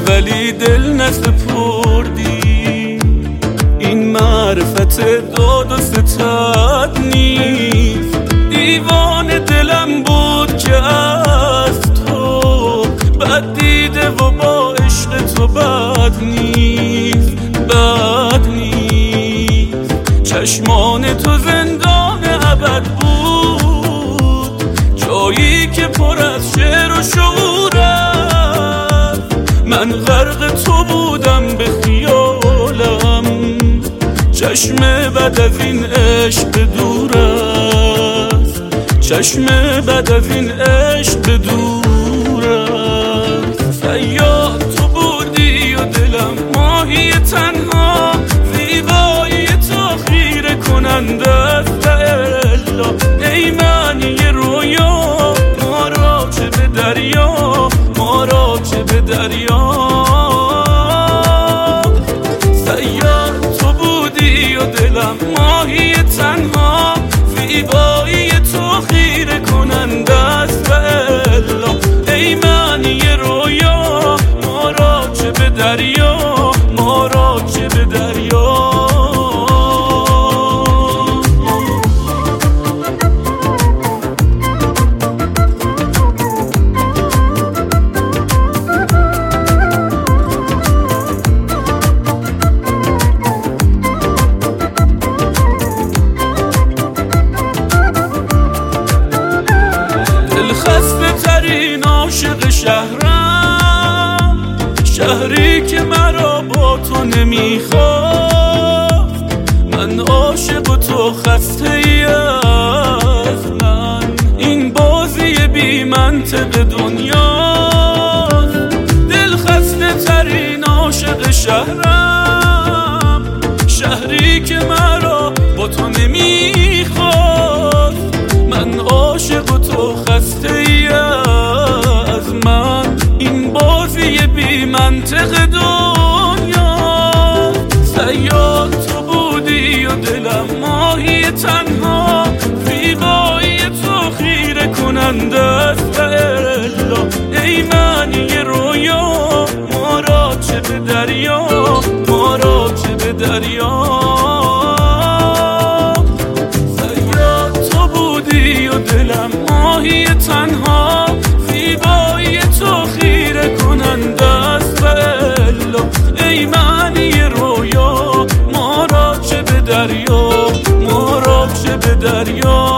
ولی دل نسپردی. این معرفت داد و ستد نیست، دیوان دلم بود که از تو بد دیده و با عشق تو بد نیست، بد نیست. چشمان تو زندان ابد بود، جایی که پر از شعر و شعور است. من غرق تو بودم به خیالم، چشم بعد از این عشق دور است، چشم بعد از این عشق دور است. صیاد تو بودی و دلم ماهی تنها، زیبایی تو خیره کننده است. الا ای معنی رویا، ما را چه به دریا، ما را چه به دریا. صیاد تو بودی و دلم ماهی تنها، زیبایی تو خیره کننده است. الا ای معنی رویا، ما را چه به دریا، ما را چه به دریا. خسته ترین عاشق شهرم، شهری که مرا با تو نمیخواست. من عاشق و تو خسته ای از من، این بازی بی منطق دنیاست. دل خسته ترین عاشق شهرم، شهری که مرا با تو نمیخواست. من عاشق و تو خسته ای از من، این بازی بی منطق دنیا. صیاد تو بودی و دلم ماهی تنها، زیبایی تو خیره کننده است. الا ای معنی رویا، ما را چه به دریا، ما را چه به دریا. دلم ماهی تنها، زیبایی تو خیره کننده است. الا ای معنی رویا، ما را چه به دریا، ما را چه به دریا.